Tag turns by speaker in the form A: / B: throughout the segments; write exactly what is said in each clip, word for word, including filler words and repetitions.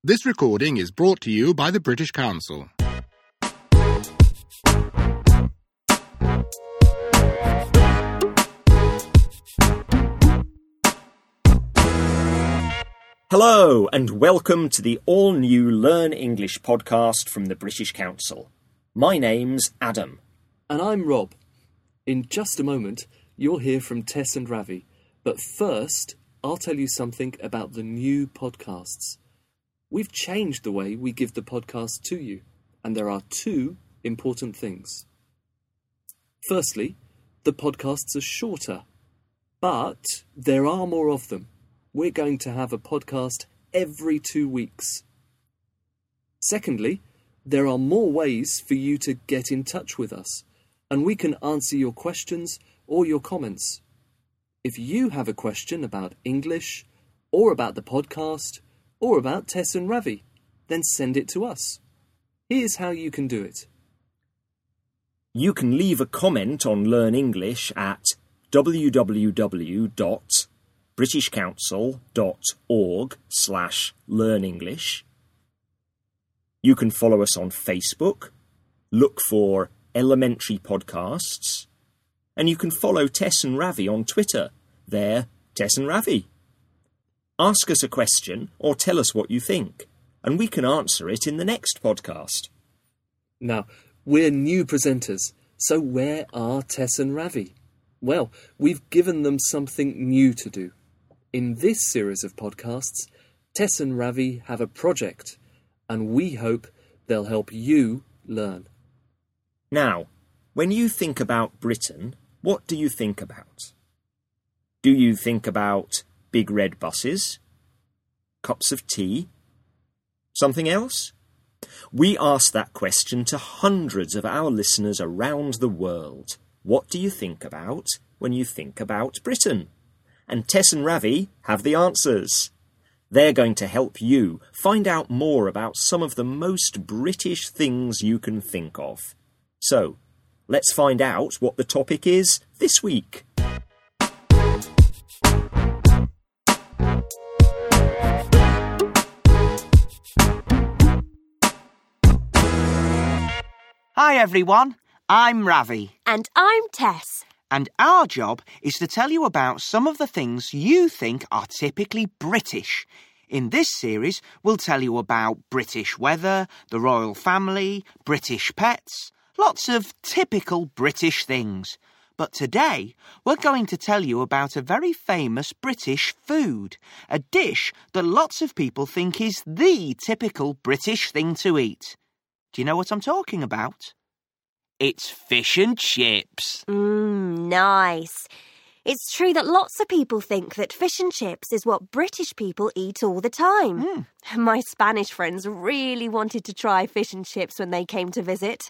A: This recording is brought to you by the British Council.
B: Hello and welcome to the all-new Learn English podcast from the British Council. My name's Adam.
C: And I'm Rob. In just a moment, you'll hear from Tess and Ravi. But first, I'll tell you something about the new podcasts. We've changed the way we give the podcast to you, and there are two important things. Firstly, the podcasts are shorter, but there are more of them. We're going to have a podcast every two weeks. Secondly, there are more ways for you to get in touch with us, and we can answer your questions or your comments. If you have a question about English, or about the podcast, or about Tess and Ravi, then send it to us. Here's how you can do it.
B: You can leave a comment on Learn English at w w w dot british council dot org slash learn english. You can follow us on Facebook, look for Elementary Podcasts, and you can follow Tess and Ravi on Twitter. They're Tess and Ravi. Ask us a question or tell us what you think, and we can answer it in the next podcast.
C: Now, we're new presenters, so where are Tess and Ravi? Well, we've given them something new to do. In this series of podcasts, Tess and Ravi have a project, and we hope they'll help you learn.
B: Now, when you think about Britain, what do you think about? Do you think about big red buses? Cups of tea? Something else? We asked that question to hundreds of our listeners around the world. What do you think about when you think about Britain? And Tess and Ravi have the answers. They're going to help you find out more about some of the most British things you can think of. So, let's find out what the topic is this week.
D: Hi everyone, I'm Ravi.
E: And I'm Tess.
D: And our job is to tell you about some of the things you think are typically British. In this series, we'll tell you about British weather, the royal family, British pets, lots of typical British things. But today, we're going to tell you about a very famous British food, a dish that lots of people think is the typical British thing to eat. Do you know what I'm talking about? It's fish and chips.
E: Mmm, nice. It's true that lots of people think that fish and chips is what British people eat all the time.
D: Mm.
E: My Spanish friends really wanted to try fish and chips when they came to visit.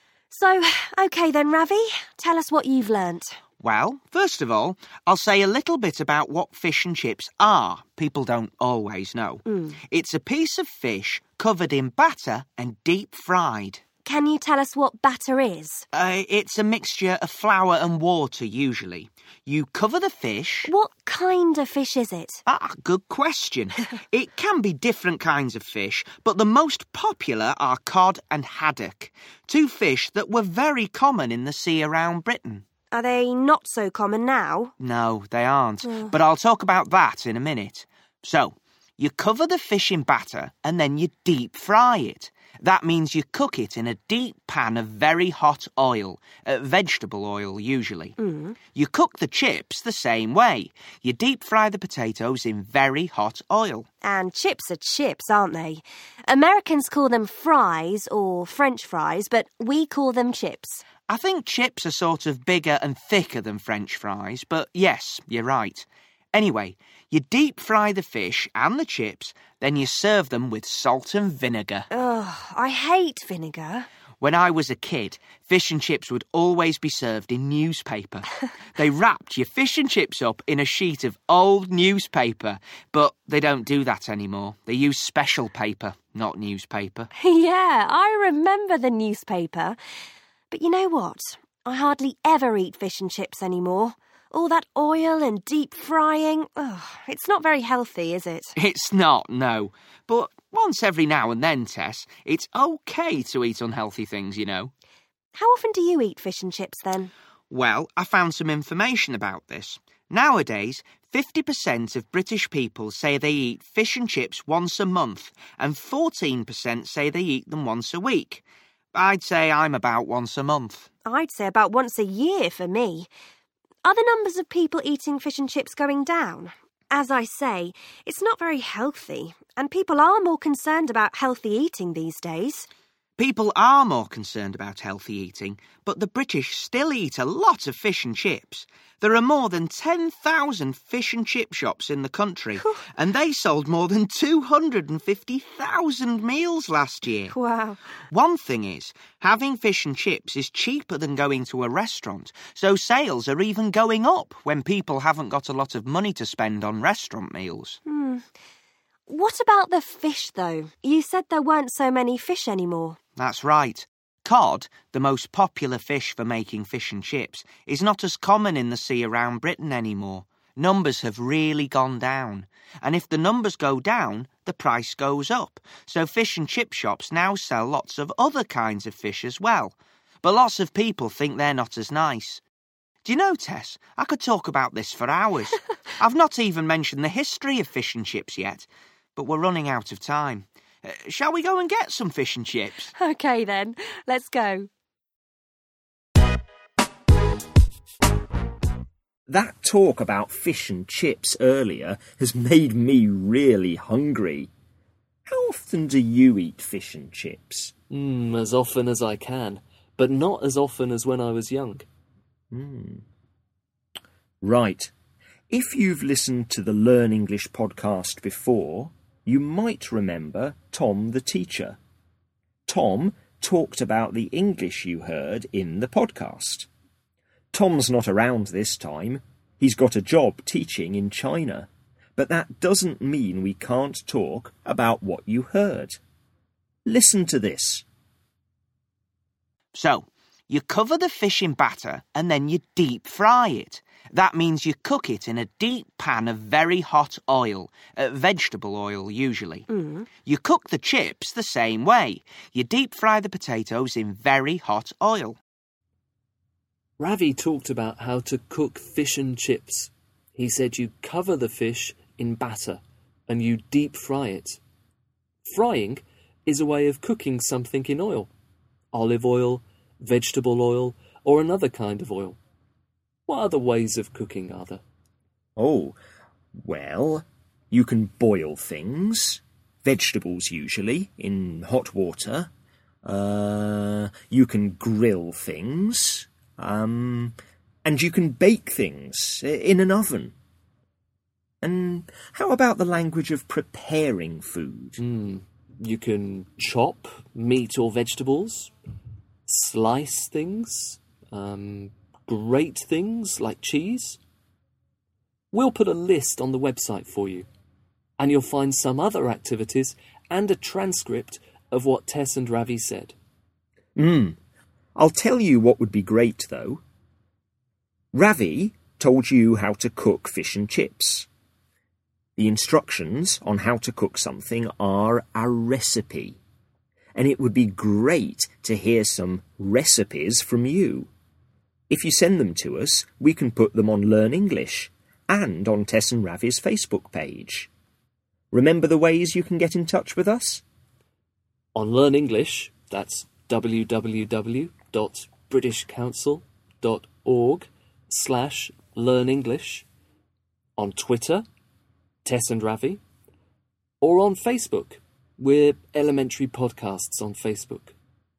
E: So, OK then, Ravi, tell us what you've learnt.
D: Well, first of all, I'll say a little bit about what fish and chips are. People don't always know.
E: Mm.
D: It's a piece of fish covered in batter and deep fried.
E: Can you tell us what batter is?
D: Uh, it's a mixture of flour and water, usually. You cover the fish...
E: What kind of fish is it?
D: Ah, good question. It can be different kinds of fish, but the most popular are cod and haddock, two fish that were very common in the sea around Britain.
E: Are they not so common now?
D: No, they aren't.
E: Oh.
D: But I'll talk about that in a minute. So, you cover the fish in batter and then you deep fry it. That means you cook it in a deep pan of very hot oil, uh, vegetable oil usually.
E: Mm.
D: You cook the chips the same way. You deep fry the potatoes in very hot oil.
E: And chips are chips, aren't they? Americans call them fries or French fries, but we call them chips.
D: I think chips are sort of bigger and thicker than French fries, but yes, you're right. Anyway, you deep fry the fish and the chips, then you serve them with salt and vinegar.
E: Ugh, I hate vinegar.
D: When I was a kid, fish and chips would always be served in newspaper. They wrapped your fish and chips up in a sheet of old newspaper, but they don't do that anymore. They use special paper, not newspaper.
E: Yeah, I remember the newspaper. But you know what? I hardly ever eat fish and chips anymore. All that oil and deep frying, ugh, it's not very healthy, is it?
D: It's not, no. But Once every now and then, Tess, it's okay to eat unhealthy things, you know.
E: How often do you eat fish and chips, then?
D: Well, I found some information about this. Nowadays, fifty percent of British people say they eat fish and chips once a month, and fourteen percent say they eat them once a week. I'd say I'm about once a month.
E: I'd say about once a year for me. Are the numbers of people eating fish and chips going down? As I say, it's not very healthy, and people are more concerned about healthy eating these days.
D: People are more concerned about healthy eating, but the British still eat a lot of fish and chips. There are more than ten thousand fish and chip shops in the country, and they sold more than two hundred fifty thousand meals last year.
E: Wow.
D: One thing is, having fish and chips is cheaper than going to a restaurant, so sales are even going up when people haven't got a lot of money to spend on restaurant meals.
E: Hmm. What about the fish, though? You said there weren't so many fish anymore.
D: That's right. Cod, the most popular fish for making fish and chips, is not as common in the sea around Britain anymore. Numbers have really gone down. And if the numbers go down, the price goes up. So fish and chip shops now sell lots of other kinds of fish as well. But lots of people think they're not as nice. Do you know, Tess, I could talk about this for hours. I've not even mentioned the history of fish and chips yet, but we're running out of time. Uh, shall we go and get some fish and chips?
E: OK, then. Let's go.
B: That talk about fish and chips earlier has made me really hungry. How often do you eat fish and chips?
C: Mm, as often as I can, but not as often as when I was young.
B: Mm. Right. If you've listened to the Learn English podcast before, you might remember Tom the teacher. Tom talked about the English you heard in the podcast. Tom's not around this time. He's got a job teaching in China. But that doesn't mean we can't talk about what you heard. Listen to this.
D: So, you cover the fish in batter and then you deep fry it. That means you cook it in a deep pan of very hot oil, uh, vegetable oil usually.
E: Mm.
D: You cook the chips the same way. You deep fry the potatoes in very hot oil.
C: Ravi talked about how to cook fish and chips. He said you cover the fish in batter and you deep fry it. Frying is a way of cooking something in oil. Olive oil, vegetable oil, or another kind of oil. What other ways of cooking are there?
B: Oh, well, you can boil things, vegetables usually, in hot water. Uh, you can grill things. Um, and you can bake things in an oven. And how about the language of preparing food?
C: Mm, you can chop meat or vegetables, slice things, um, grate things like cheese. We'll put a list on the website for you, and you'll find some other activities and a transcript of what Tess and Ravi said.
B: Hmm. I'll tell you what would be great, though. Ravi told you how to cook fish and chips. The instructions on how to cook something are a recipe. And it would be great to hear some recipes from you. If you send them to us, we can put them on Learn English and on Tess and Ravi's Facebook page. Remember the ways you can get in touch with us?
C: On Learn English, that's w w w dot british council dot org slash learn english. On Twitter, Tess and Ravi. Or on Facebook, we're Elementary Podcasts on Facebook.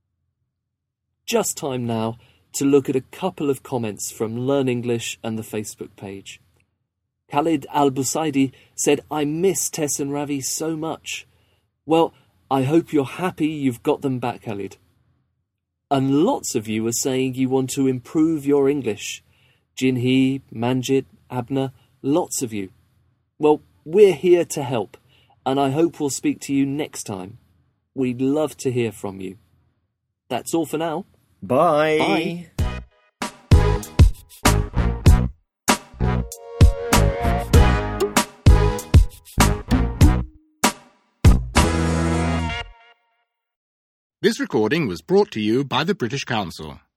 C: Just time now to look at a couple of comments from Learn English and the Facebook page. Khalid Al-Busaidi said, I miss Tess and Ravi so much. Well, I hope you're happy you've got them back, Khalid. And lots of you are saying you want to improve your English. Jinhee, Manjit, Abner, lots of you. Well, we're here to help, and I hope we'll speak to you next time. We'd love to hear from you. That's all for now.
B: Bye.
C: Bye.
A: This recording was brought to you by the British Council.